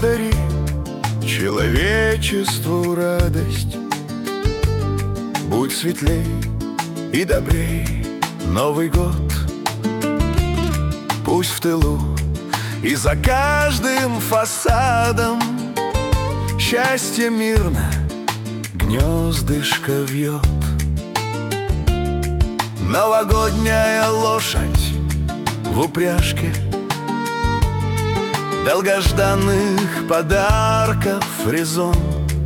Подари человечеству радость, будь светлей и добрей Новый год. Пусть в тылу и за каждым фасадом счастье мирно гнездышко вьет. Новогодняя лошадь в упряжке долгожданных подарков резон.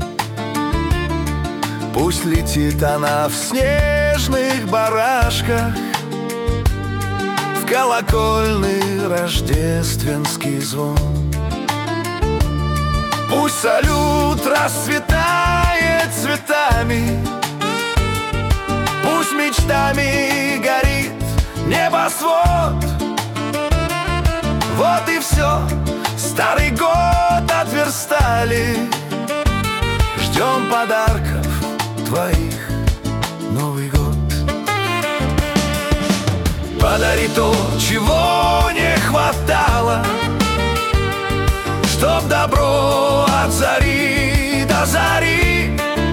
Пусть летит она в снежных барашках, в колокольный рождественский звон. Пусть салют расцветает цветами, пусть мечтами горит небосвод. Вот и все, старый год отверстали, ждем подарков твоих Новый год. Подари то, чего не хватало, чтоб добро от зари до зари.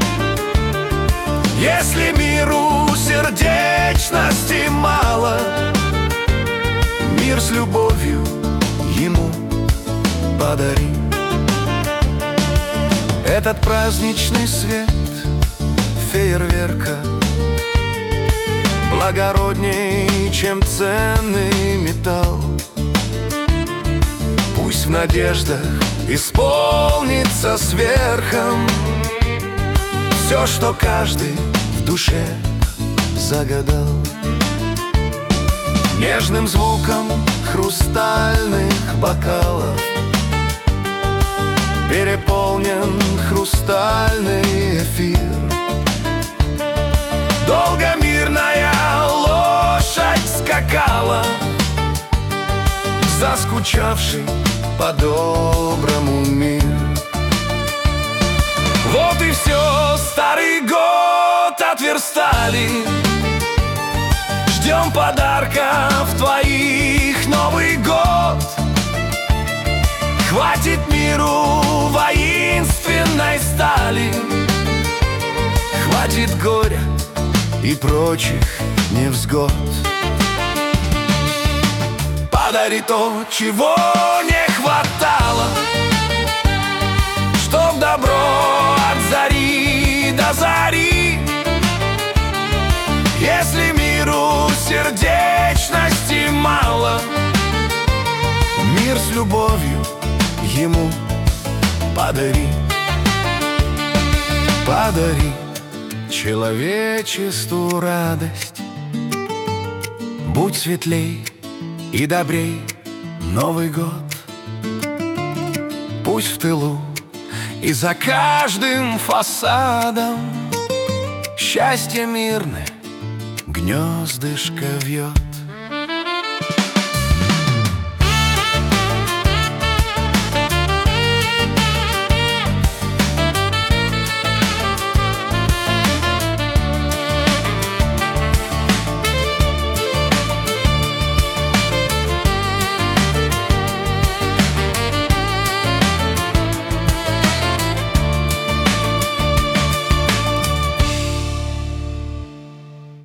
Если миру сердечности мало, мир с любовью ему подари. Этот праздничный свет фейерверка благородней, чем ценный металл. Пусть в надеждах исполнится сверхом все, что каждый в душе загадал. Нежным звуком хрустальных бокалов переполнен хрустальный эфир. Долго мирная лошадь скакала, заскучавший по-доброму мир. Вот и все, старый год отверстали, ждем подарков твоих Новый год. Хватит миру воинственной стали, хватит горя и прочих невзгод. Подари то, чего не хватало, чтоб добро от зари до зари. Если миру сердечности мало, мир с любовью ему подари. Подари человечеству радость, будь светлей и добрей Новый год. Пусть в тылу и за каждым фасадом счастье мирное гнездышко вьет.